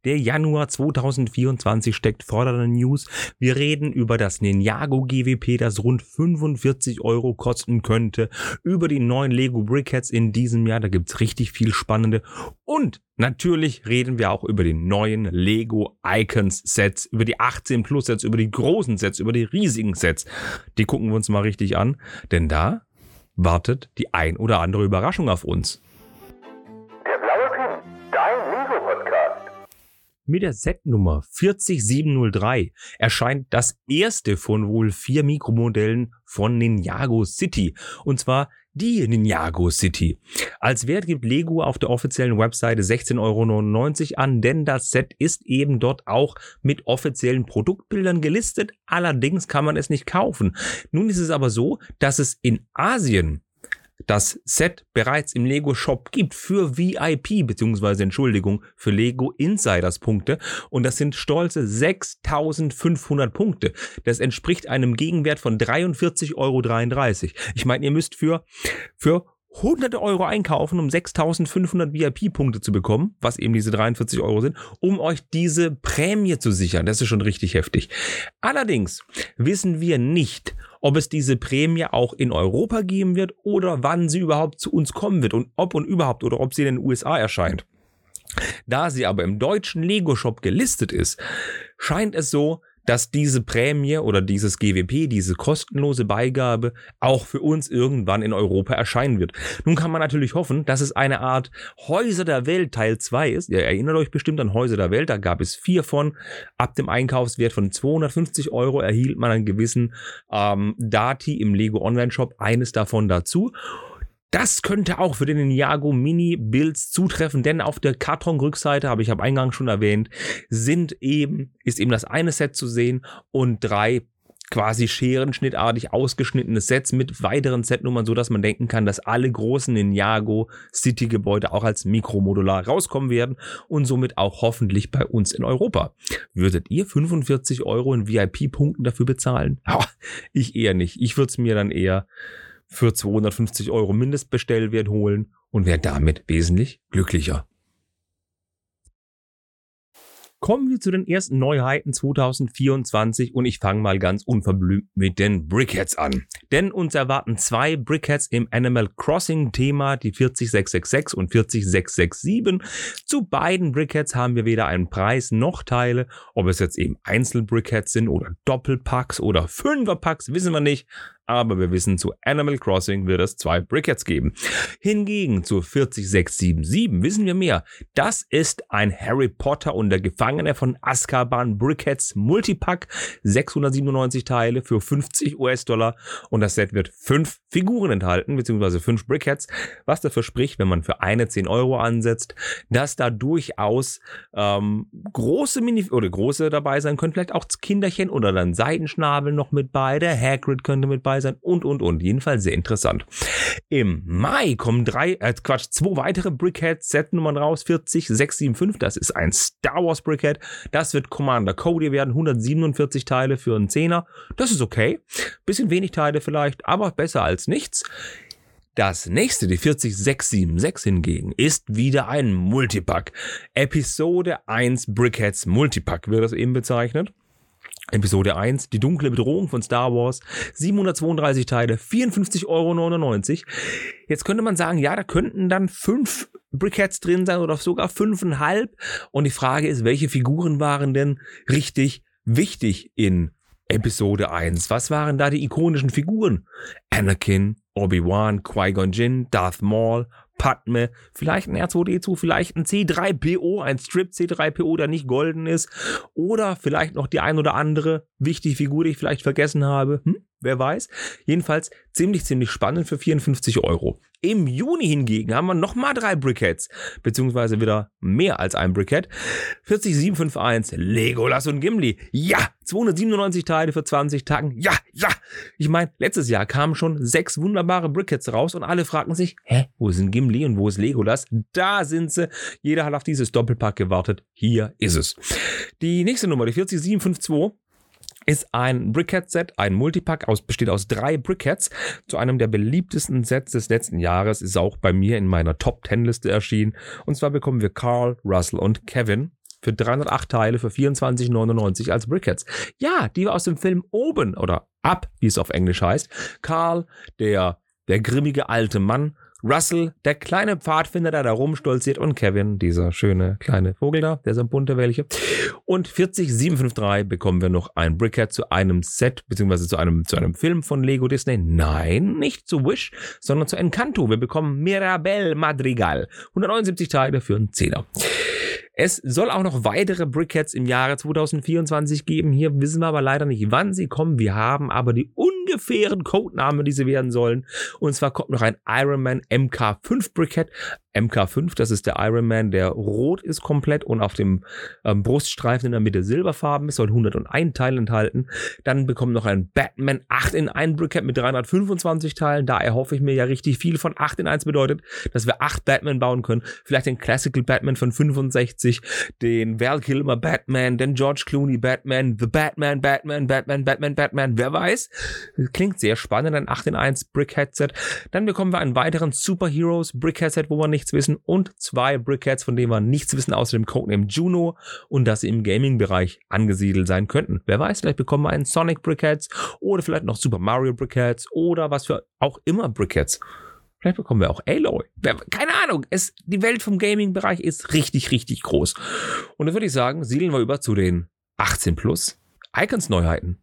Der Januar 2024 steckt vor der News. Wir reden über das Ninjago GWP, das rund 45 € kosten könnte. Über die neuen Lego Brickheads in diesem Jahr. Da gibt's richtig viel Spannende. Und natürlich reden wir auch über die neuen Lego Icons Sets, über die 18 Plus Sets, über die großen Sets, über die riesigen Sets. Die gucken wir uns mal richtig an, denn da wartet die ein oder andere Überraschung auf uns. Der blaue Pin, dein Lego-Podcast. Mit der Setnummer 40703 erscheint das erste von wohl 4 Mikromodellen von Ninjago City. Und zwar die Ninjago City. Als Wert gibt Lego auf der offiziellen Webseite 16,99 € an, denn das Set ist eben dort auch mit offiziellen Produktbildern gelistet. Allerdings kann man es nicht kaufen. Nun ist es aber so, dass es in Asien das Set bereits im Lego Shop gibt für VIP, für Lego Insiders Punkte. Und das sind stolze 6.500 Punkte. Das entspricht einem Gegenwert von 43,33 €. Ich meine, ihr müsst für hunderte € einkaufen, um 6.500 VIP-Punkte zu bekommen, was eben diese 43 € sind, um euch diese Prämie zu sichern. Das ist schon richtig heftig. Allerdings wissen wir nicht, ob es diese Prämie auch in Europa geben wird oder wann sie überhaupt zu uns kommen wird und ob oder ob sie in den USA erscheint. Da sie aber im deutschen Lego-Shop gelistet ist, scheint es so, dass diese Prämie oder dieses GWP, diese kostenlose Beigabe, auch für uns irgendwann in Europa erscheinen wird. Nun kann man natürlich hoffen, dass es eine Art Häuser der Welt Teil 2 ist. Ihr erinnert euch bestimmt an Häuser der Welt, da gab es 4 von. Ab dem Einkaufswert von 250 € erhielt man einen gewissen Dati im Lego Online Shop, eines davon dazu. Das könnte auch für den Ninjago Mini Builds zutreffen, denn auf der Kartonrückseite, habe ich eingangs schon erwähnt, ist eben das eine Set zu sehen und 3 quasi scherenschnittartig ausgeschnittene Sets mit weiteren Setnummern, so dass man denken kann, dass alle großen Ninjago City Gebäude auch als Mikromodular rauskommen werden und somit auch hoffentlich bei uns in Europa. Würdet ihr 45 € in VIP-Punkten dafür bezahlen? Ich eher nicht. Ich würde es mir dann eher für 250 € Mindestbestellwert holen und wäre damit wesentlich glücklicher. Kommen wir zu den ersten Neuheiten 2024 und ich fange mal ganz unverblümt mit den Brickheads an. Denn uns erwarten 2 Brickheads im Animal Crossing Thema, die 40666 und 40667. Zu beiden Brickheads haben wir weder einen Preis noch Teile. Ob es jetzt eben Einzelbrickheads sind oder Doppelpacks oder Fünferpacks, wissen wir nicht. Aber wir wissen, zu Animal Crossing wird es 2 Brickheads geben. Hingegen zu 40677 wissen wir mehr. Das ist ein Harry Potter und der Gefangene von Azkaban Brickheads Multipack. 697 Teile für $50 und das Set wird 5 Figuren enthalten, beziehungsweise 5 Brickheads, was dafür spricht, wenn man für eine 10 € ansetzt, dass da durchaus große dabei sein können, vielleicht auch Kinderchen oder dann Seidenschnabel noch mit bei, der Hagrid könnte mit bei sein und. Jedenfalls sehr interessant. Im Mai kommen 2 weitere Brickhead-Set-Nummern raus. 40675, das ist ein Star Wars Brickhead. Das wird Commander Cody werden. 147 Teile für einen 10er. Das ist okay. Bisschen wenig Teile vielleicht, aber besser als nichts. Das nächste, die 40676 hingegen, ist wieder ein Multipack. Episode 1 Brickheads Multipack wird das eben bezeichnet. Episode 1, die dunkle Bedrohung von Star Wars, 732 Teile, 54,99 €. Jetzt könnte man sagen, ja, da könnten dann 5 Brickheads drin sein oder sogar 5,5. Und die Frage ist, welche Figuren waren denn richtig wichtig in Episode 1? Was waren da die ikonischen Figuren? Anakin, Obi-Wan, Qui-Gon Jinn, Darth Maul, Padme, vielleicht ein R2D2, vielleicht ein C3PO, ein Strip C3PO, der nicht golden ist, oder vielleicht noch die ein oder andere wichtige Figur, die ich vielleicht vergessen habe. Wer weiß. Jedenfalls ziemlich spannend für 54 €. Im Juni hingegen haben wir nochmal 3 Brickheads, beziehungsweise wieder mehr als ein Brickhead. 40751, Legolas und Gimli. Ja, 297 Teile für 20 Tagen. Ja. Ich meine, letztes Jahr kamen schon 6 wunderbare Brickheads raus und alle fragten sich, wo sind Gimli und wo ist Legolas? Da sind sie. Jeder hat auf dieses Doppelpack gewartet. Hier ist es. Die nächste Nummer, die 40752, ist ein Brickhead-Set, ein Multipack, besteht aus 3 Brickheads. Zu einem der beliebtesten Sets des letzten Jahres, ist auch bei mir in meiner Top-10-Liste erschienen. Und zwar bekommen wir Carl, Russell und Kevin für 308 Teile für 24,99 als Brickheads. Ja, die wir aus dem Film Oben oder Up, wie es auf Englisch heißt. Carl, der grimmige alte Mann. Russell, der kleine Pfadfinder, der da rumstolziert, und Kevin, dieser schöne kleine Vogel da, der so ein bunter welche. Und 40753 bekommen wir noch ein Brickhead zu einem Set, beziehungsweise zu einem Film von Lego Disney. Nein, nicht zu Wish, sondern zu Encanto. Wir bekommen Mirabel Madrigal. 179 Teile für einen Zehner. Es soll auch noch weitere Brickheads im Jahre 2024 geben. Hier wissen wir aber leider nicht, wann sie kommen. Wir haben aber die ungefähren Codenamen, die sie werden sollen. Und zwar kommt noch ein Iron Man MK5 Brickhead. MK5, das ist der Iron Man, der rot ist komplett und auf dem Bruststreifen in der Mitte silberfarben ist, soll 101 Teile enthalten. Dann bekommt noch ein Batman 8 in 1 Brickhead mit 325 Teilen. Da erhoffe ich mir ja richtig viel von 8 in 1 bedeutet, dass wir 8 Batman bauen können. Vielleicht den Classical Batman von 65, den Val Kilmer Batman, den George Clooney Batman, The Batman, wer weiß. Klingt sehr spannend, ein 8 in 1 Brickhead Set. Dann bekommen wir einen weiteren Superheroes Brickhead Set, wo wir nichts wissen, und 2 Brickheads, von denen wir nichts wissen, außer dem Codename Juno und dass sie im Gaming-Bereich angesiedelt sein könnten. Wer weiß, vielleicht bekommen wir einen Sonic Brickheads oder vielleicht noch Super Mario Brickheads oder was für auch immer Brickheads. Vielleicht bekommen wir auch Aloy. Keine Ahnung. Die Welt vom Gaming-Bereich ist richtig, richtig groß. Und dann würde ich sagen, siedeln wir über zu den 18 Plus Icons-Neuheiten.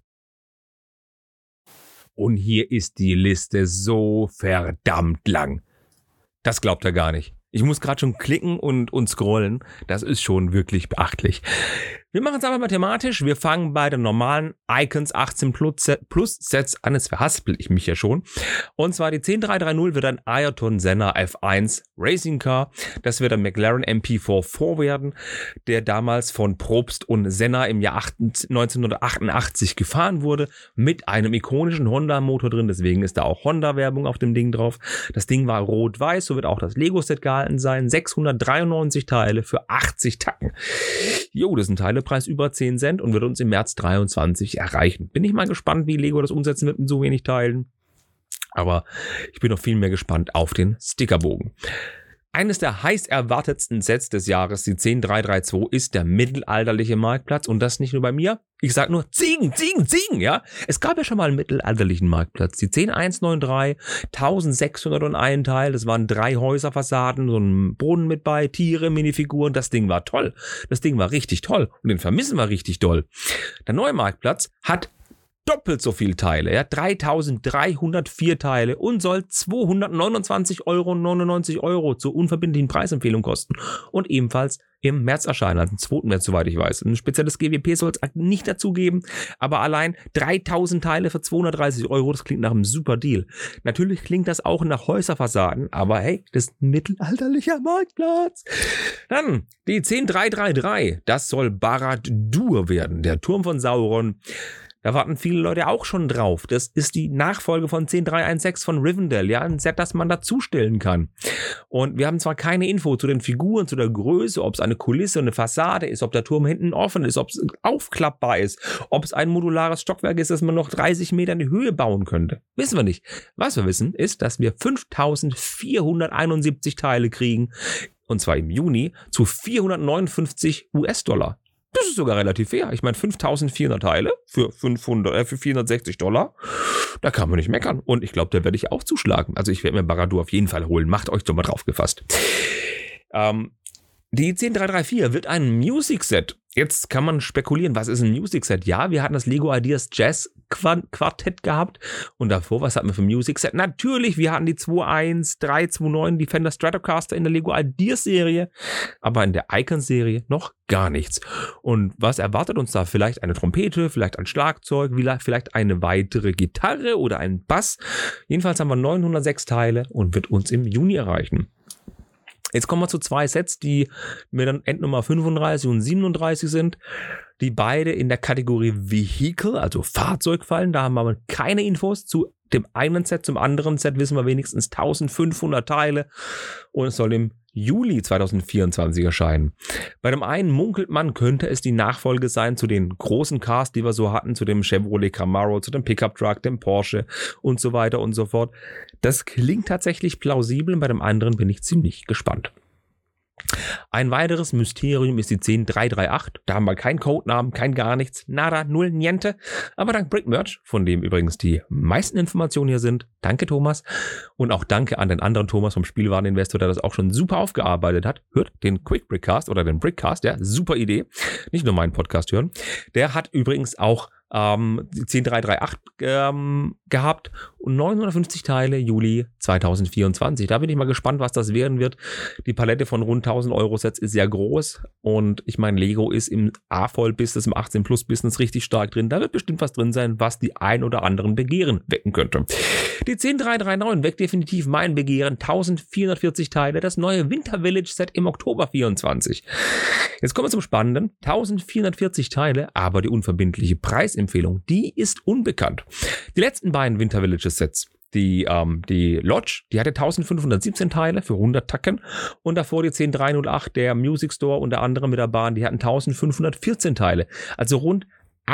Und hier ist die Liste so verdammt lang. Das glaubt er gar nicht. Ich muss gerade schon klicken und scrollen. Das ist schon wirklich beachtlich. Wir machen es aber mathematisch. Wir fangen bei den normalen Icons 18 Plus Sets an. Jetzt verhaspel ich mich ja schon. Und zwar die 10330 wird ein Ayrton Senna F1 Racing Car. Das wird ein McLaren MP44 werden, der damals von Probst und Senna im Jahr 1988 gefahren wurde, mit einem ikonischen Honda-Motor drin. Deswegen ist da auch Honda-Werbung auf dem Ding drauf. Das Ding war rot-weiß, so wird auch das Lego-Set gehalten sein. 693 Teile für 80 Tacken. Jo, das sind Teile Preis über 10 Cent und wird uns im März 23 erreichen. Bin ich mal gespannt, wie Lego das umsetzen wird mit so wenig Teilen. Aber ich bin noch viel mehr gespannt auf den Stickerbogen. Eines der heiß erwartetsten Sets des Jahres, die 10332, ist der mittelalterliche Marktplatz. Und das nicht nur bei mir. Ich sag nur Ziegen, ja. Es gab ja schon mal einen mittelalterlichen Marktplatz. Die 10193, 1601 Teil. Das waren 3 Häuserfassaden, so ein Brunnen mit bei, Tiere, Minifiguren. Das Ding war toll. Das Ding war richtig toll. Und den vermissen wir richtig doll. Der neue Marktplatz hat doppelt so viele Teile, ja, 3304 Teile und soll 229,99 € zur unverbindlichen Preisempfehlung kosten und ebenfalls im März erscheinen, also am 2. März, soweit ich weiß. Ein spezielles GWP soll es nicht dazu geben, aber allein 3000 Teile für 230 €, das klingt nach einem super Deal. Natürlich klingt das auch nach Häuserfassaden, aber hey, das ist ein mittelalterlicher Marktplatz. Dann die 10333, das soll Barad-dûr werden, der Turm von Sauron. Da warten viele Leute auch schon drauf. Das ist die Nachfolge von 10316 von Rivendell, ja, ein Set, das man dazustellen kann. Und wir haben zwar keine Info zu den Figuren, zu der Größe, ob es eine Kulisse, eine Fassade ist, ob der Turm hinten offen ist, ob es aufklappbar ist, ob es ein modulares Stockwerk ist, das man noch 30 Meter in die Höhe bauen könnte. Wissen wir nicht. Was wir wissen, ist, dass wir 5471 Teile kriegen, und zwar im Juni, zu 459 US-Dollar. Das ist sogar relativ fair. Ich meine, 5400 Teile für 460 $. Da kann man nicht meckern. Und ich glaube, da werde ich auch zuschlagen. Also ich werde mir Barad-dûr auf jeden Fall holen. Macht euch doch mal drauf gefasst. Die 10334 wird ein Music Set. Jetzt kann man spekulieren, was ist ein Music Set? Ja, wir hatten das Lego Ideas Jazz Quartett gehabt. Und davor, was hatten wir für ein Music Set? Natürlich, wir hatten die 21329, die Fender Stratocaster in der Lego Ideas Serie. Aber in der Icons Serie noch gar nichts. Und was erwartet uns da? Vielleicht eine Trompete, vielleicht ein Schlagzeug, vielleicht eine weitere Gitarre oder ein Bass. Jedenfalls haben wir 906 Teile und wird uns im Juni erreichen. Jetzt kommen wir zu 2 Sets, die mir dann Endnummer 35 und 37 sind, die beide in der Kategorie Vehicle, also Fahrzeug fallen. Da haben wir keine Infos zu dem einen Set. Zum anderen Set wissen wir wenigstens 1500 Teile und es soll im Juli 2024 erscheinen. Bei dem einen munkelt man, könnte es die Nachfolge sein zu den großen Cars, die wir so hatten, zu dem Chevrolet Camaro, zu dem Pickup Truck, dem Porsche und so weiter und so fort. Das klingt tatsächlich plausibel, bei dem anderen bin ich ziemlich gespannt. Ein weiteres Mysterium ist die 10338. Da haben wir keinen Codenamen, kein gar nichts, nada, null, niente. Aber dank Brickmerch, von dem übrigens die meisten Informationen hier sind, danke Thomas. Und auch danke an den anderen Thomas vom Spielwareninvestor, der das auch schon super aufgearbeitet hat. Hört den Quick Brickcast oder den Brickcast, ja, super Idee. Nicht nur meinen Podcast hören. Der hat übrigens auch die 10338 gehabt und 950 Teile Juli 2024. Da bin ich mal gespannt, was das werden wird. Die Palette von rund 1000 Euro Sets ist sehr groß und ich meine, Lego ist im A-Voll-Business, im 18-Plus-Business richtig stark drin. Da wird bestimmt was drin sein, was die ein oder anderen Begehren wecken könnte. Die 10339 weckt definitiv mein Begehren. 1440 Teile, das neue Winter Village Set im Oktober 24. Jetzt kommen wir zum Spannenden. 1440 Teile, aber die unverbindliche Preisempfehlung, die ist unbekannt. Die letzten beiden Winter Village Sets, die Lodge, die hatte 1517 Teile für 100 Tacken und davor die 10308, der Music Store unter anderem mit der Bahn, die hatten 1514 Teile. Also rund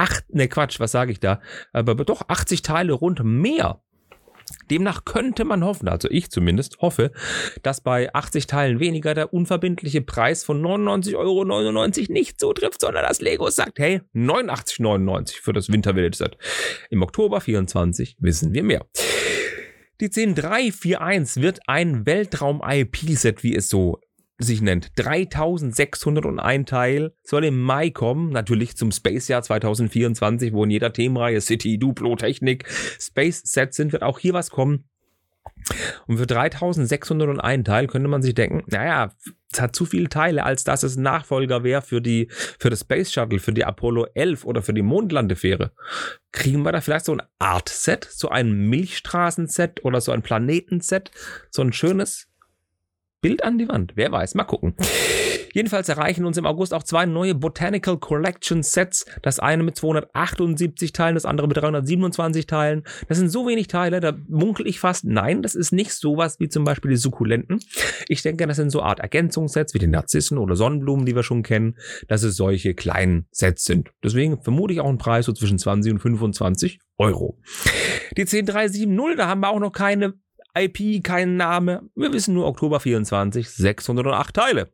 80 Teile rund mehr. Demnach könnte man hoffen, also ich zumindest hoffe, dass bei 80 Teilen weniger der unverbindliche Preis von 99,99 Euro nicht so trifft, sondern dass Lego sagt, hey, 89,99 für das Winter Village Set. Im Oktober 24 wissen wir mehr. Die 10341 wird ein Weltraum-IP-Set, wie es so sich nennt. 3601 Teil, soll im Mai kommen, natürlich zum Space-Jahr 2024, wo in jeder Themenreihe City, Duplo, Technik, Space-Set sind, wird auch hier was kommen. Und für 3601 Teil könnte man sich denken, naja, es hat zu viele Teile, als dass es ein Nachfolger wäre für das Space Shuttle, für die Apollo 11 oder für die Mondlandefähre. Kriegen wir da vielleicht so ein Art-Set, so ein Milchstraßen-Set oder so ein Planeten-Set, so ein schönes Bild an die Wand, wer weiß, mal gucken. Jedenfalls erreichen uns im August auch zwei neue Botanical Collection Sets. Das eine mit 278 Teilen, das andere mit 327 Teilen. Das sind so wenig Teile, da munkel ich fast, nein, das ist nicht sowas wie zum Beispiel die Sukkulenten. Ich denke, das sind so Art Ergänzungssets wie die Narzissen oder Sonnenblumen, die wir schon kennen, dass es solche kleinen Sets sind. Deswegen vermute ich auch einen Preis so zwischen 20 und 25 Euro. Die 10370, da haben wir auch noch keine IP, kein Name. Wir wissen nur Oktober 24, 608 Teile.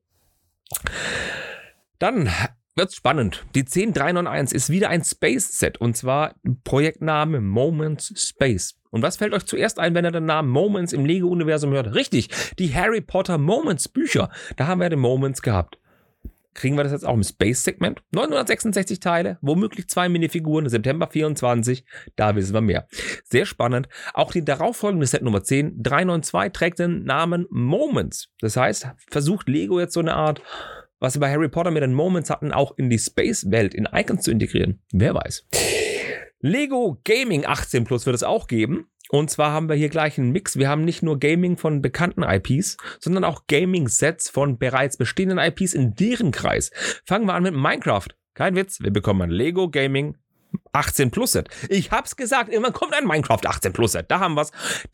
Dann wird's spannend. Die 10391 ist wieder ein Space-Set und zwar Projektname Moments Space. Und was fällt euch zuerst ein, wenn ihr den Namen Moments im Lego-Universum hört? Richtig, die Harry Potter Moments Bücher. Da haben wir den Moments gehabt. Kriegen wir das jetzt auch im Space-Segment? 966 Teile, womöglich 2 Minifiguren, September 24, da wissen wir mehr. Sehr spannend. Auch die darauffolgende Set Nummer 10, 392, trägt den Namen Moments. Das heißt, versucht Lego jetzt so eine Art, was sie bei Harry Potter mit den Moments hatten, auch in die Space-Welt, in Icons zu integrieren. Wer weiß. Lego Gaming 18 Plus wird es auch geben. Und zwar haben wir hier gleich einen Mix. Wir haben nicht nur Gaming von bekannten IPs, sondern auch Gaming-Sets von bereits bestehenden IPs in deren Kreis. Fangen wir an mit Minecraft. Kein Witz, wir bekommen ein Lego Gaming 18 Plus Set. Ich hab's gesagt, irgendwann kommt ein Minecraft 18 Plus Set. Da haben wir's.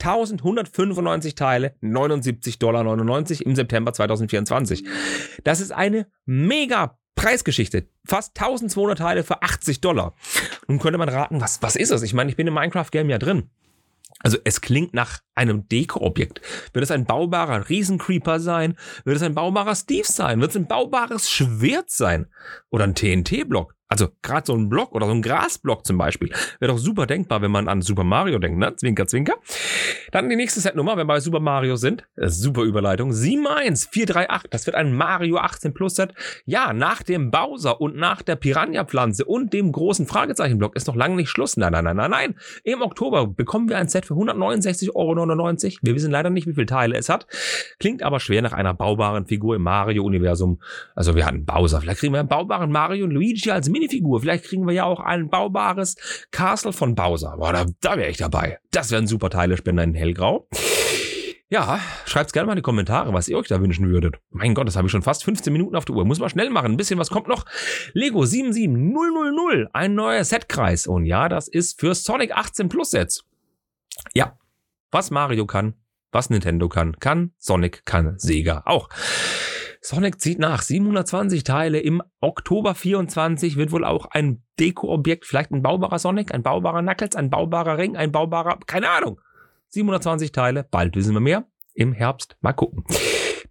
1195 Teile, $79,99 im September 2024. Das ist eine mega Preisgeschichte. Fast 1200 Teile für $80. Nun könnte man raten, was ist das? Ich meine, ich bin im Minecraft-Game ja drin. Also es klingt nach einem Deko-Objekt. Wird es ein baubarer Riesencreeper sein? Wird es ein baubarer Steve sein? Wird es ein baubares Schwert sein? Oder ein TNT-Block? Also gerade so ein Block oder so ein Grasblock zum Beispiel. Wäre doch super denkbar, wenn man an Super Mario denkt, ne? Zwinker, zwinker. Dann die nächste Setnummer, wenn wir bei Super Mario sind. Super Überleitung. 71438. Das wird ein Mario 18 Plus Set. Ja, nach dem Bowser und nach der Piranha-Pflanze und dem großen Fragezeichenblock ist noch lange nicht Schluss. Nein. Im Oktober bekommen wir ein Set für $169,99 €. Wir wissen leider nicht, wie viele Teile es hat. Klingt aber schwer nach einer baubaren Figur im Mario-Universum. Also wir hatten Bowser. Vielleicht kriegen wir einen baubaren Mario und Luigi als Minifigur. Vielleicht kriegen wir ja auch ein baubares Castle von Bowser. Boah, da wäre ich dabei. Das wären super Teilespender in hellgrau. Ja, schreibt's gerne mal in die Kommentare, was ihr euch da wünschen würdet. Mein Gott, das habe ich schon fast 15 Minuten auf der Uhr. Muss man schnell machen. Ein bisschen was kommt noch. Lego 77000. Ein neuer Setkreis. Und ja, das ist für Sonic 18 Plus Sets. Ja, was Mario kann, was Nintendo kann Sonic, kann Sega auch. Sonic zieht nach. 720 Teile im Oktober 24 wird wohl auch ein Deko-Objekt, vielleicht ein baubarer Sonic, ein baubarer Knuckles, ein baubarer Ring, ein baubarer, keine Ahnung. 720 Teile, bald wissen wir mehr. Im Herbst, mal gucken.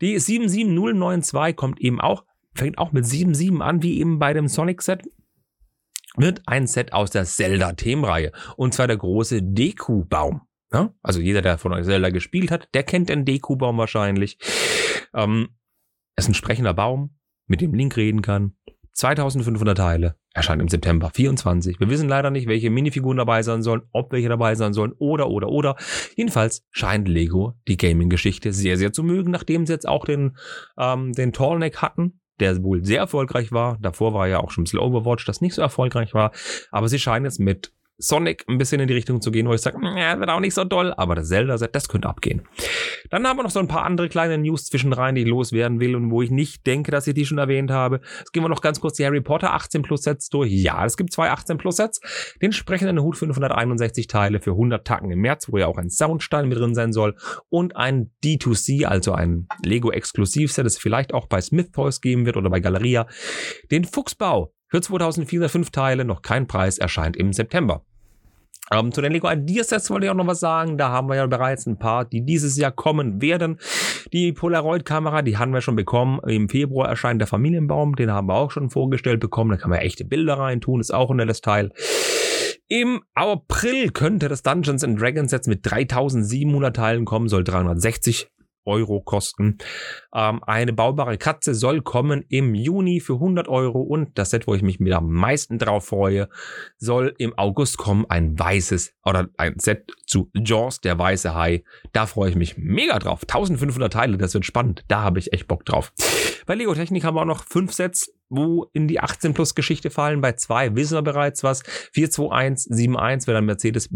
Die 77092 fängt auch mit 77 an, wie eben bei dem Sonic-Set. Wird ein Set aus der Zelda-Themenreihe. Und zwar der große Deku-Baum. Ja? Also jeder, der von euch Zelda gespielt hat, der kennt den Deku-Baum wahrscheinlich. Es ist ein sprechender Baum, mit dem Link reden kann. 2500 Teile, erscheint im September 24. Wir wissen leider nicht, welche Minifiguren dabei sein sollen, ob welche dabei sein sollen oder. Jedenfalls scheint Lego die Gaming-Geschichte sehr, sehr zu mögen, nachdem sie jetzt auch den Tallneck hatten, der wohl sehr erfolgreich war. Davor war ja auch schon ein bisschen Overwatch, das nicht so erfolgreich war. Aber sie scheinen jetzt mit Sonic ein bisschen in die Richtung zu gehen, wo ich sage, wird auch nicht so doll, aber das Zelda-Set, das könnte abgehen. Dann haben wir noch so ein paar andere kleine News zwischenrein, die ich loswerden will und wo ich nicht denke, dass ich die schon erwähnt habe. Jetzt gehen wir noch ganz kurz die Harry Potter 18 Plus Sets durch. Ja, es gibt 2 18 Plus Sets. Den sprechenden Hut 561 Teile für 100 Tacken im März, wo ja auch ein Soundstein mit drin sein soll und ein D2C, also ein Lego-Exklusivset, das vielleicht auch bei Smith Toys geben wird oder bei Galeria. Den Fuchsbau für 2405 Teile, noch kein Preis, erscheint im September. Zu den Lego Ideasets wollte ich auch noch was sagen. Da haben wir ja bereits ein paar, die dieses Jahr kommen werden. Die Polaroid-Kamera, die haben wir schon bekommen. Im Februar erscheint der Familienbaum, den haben wir auch schon vorgestellt bekommen. Da kann man echte Bilder reintun, ist auch ein nettes Teil. Im April könnte das Dungeons & Dragons Set mit 3700 Teilen kommen, soll 360 Euro kosten. Eine baubare Katze soll kommen im Juni für 100 Euro und das Set, wo ich mich mit am meisten drauf freue, soll im August kommen, ein Set zu Jaws, der weiße Hai. Da freue ich mich mega drauf. 1500 Teile, das wird spannend. Da habe ich echt Bock drauf. Bei Lego Technik haben wir auch noch 5 Sets, wo in die 18 Plus Geschichte fallen. Bei 2 wissen wir bereits was. 42171 wird ein Mercedes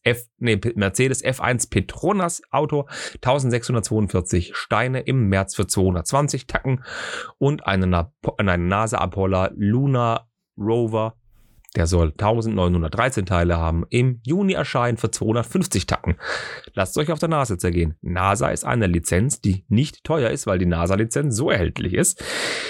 F1 Petronas Auto. 1642 Steine im März für 220 Tacken. Und eine NASA Apollo Lunar Rover. Der soll 1913 Teile haben. Im Juni erscheinen für 250 Tacken. Lasst euch auf der Nase zergehen. NASA ist eine Lizenz, die nicht teuer ist, weil die NASA-Lizenz so erhältlich ist.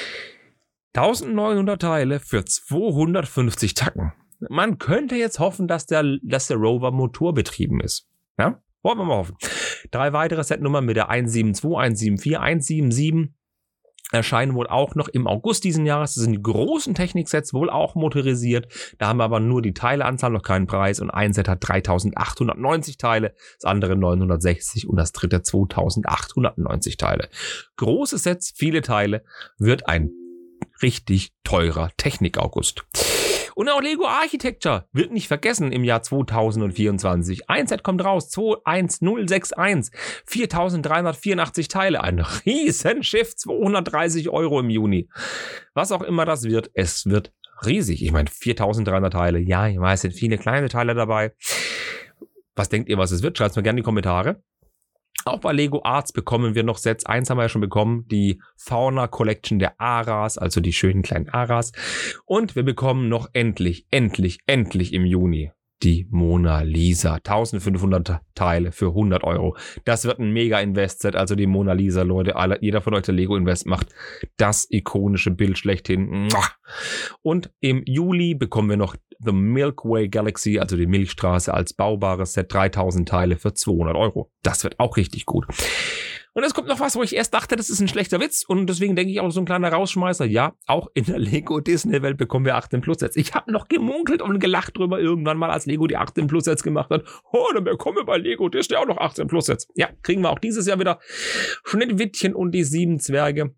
1900 Teile für 250 Tacken. Man könnte jetzt hoffen, dass der Rover motorbetrieben ist. Ja? Wollen wir mal hoffen. 3 weitere Setnummern mit der 172, 174, 177 erscheinen wohl auch noch im August diesen Jahres. Das sind die großen Techniksets, wohl auch motorisiert. Da haben wir aber nur die Teileanzahl, noch keinen Preis. Und ein Set hat 3890 Teile, das andere 960 und das dritte 2890 Teile. Große Sets, viele Teile, wird ein richtig teurer Technik-August. Und auch Lego Architecture wird nicht vergessen im Jahr 2024. Ein Set kommt raus, 21061, 4384 Teile, ein Riesenschiff, 230 Euro im Juni. Was auch immer das wird, es wird riesig. Ich meine, 4300 Teile, ja, ich weiß, sind viele kleine Teile dabei. Was denkt ihr, was es wird? Schreibt es mir gerne in die Kommentare. Auch bei Lego Arts bekommen wir noch Sets. 1 haben wir ja schon bekommen, die Fauna Collection der Aras, also die schönen kleinen Aras. Und wir bekommen noch endlich im Juni die Mona Lisa. 1500 Teile für 100 Euro. Das wird ein mega Invest-Set, also die Mona Lisa, Leute. Jeder von euch, der Lego Invest macht, das ikonische Bild schlechthin. Und im Juli bekommen wir noch The Milky Way Galaxy, also die Milchstraße als baubares Set, 3000 Teile für 200 Euro. Das wird auch richtig gut. Und es kommt noch was, wo ich erst dachte, das ist ein schlechter Witz und deswegen denke ich auch so ein kleiner Rausschmeißer. Ja, auch in der Lego Disney Welt bekommen wir 18 Plus Sets. Ich habe noch gemunkelt und gelacht drüber irgendwann mal, als Lego die 18 Plus Sets gemacht hat. Oh, dann bekommen wir bei Lego Disney auch noch 18 Plus Sets. Ja, kriegen wir auch dieses Jahr wieder Schneewittchen und die 7 Zwerge.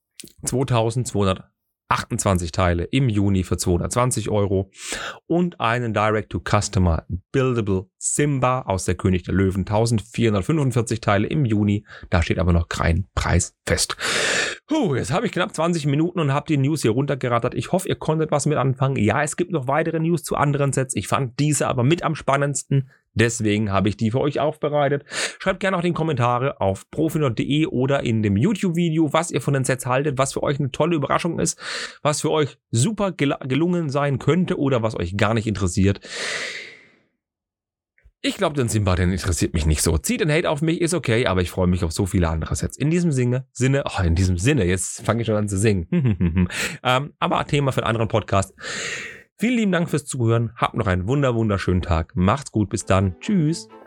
2228 Teile im Juni für 220 Euro und einen Direct-to-Customer Buildable Simba aus der König der Löwen, 1445 Teile im Juni, da steht aber noch kein Preis fest. Jetzt habe ich knapp 20 Minuten und habe die News hier runtergerattert. Ich hoffe, ihr konntet was mit anfangen. Ja, es gibt noch weitere News zu anderen Sets. Ich fand diese aber mit am spannendsten. Deswegen habe ich die für euch aufbereitet. Schreibt gerne auch in die Kommentare auf profinord.de oder in dem YouTube-Video, was ihr von den Sets haltet, was für euch eine tolle Überraschung ist, was für euch super gelungen sein könnte oder was euch gar nicht interessiert. Ich glaube, den Simba, den interessiert mich nicht so. Zieht den Hate auf mich, ist okay, aber ich freue mich auf so viele andere Sets. In diesem Sinne, jetzt fange ich schon an zu singen. Aber Thema für einen anderen Podcast. Vielen lieben Dank fürs Zuhören. Habt noch einen wunderschönen Tag. Macht's gut, bis dann. Tschüss.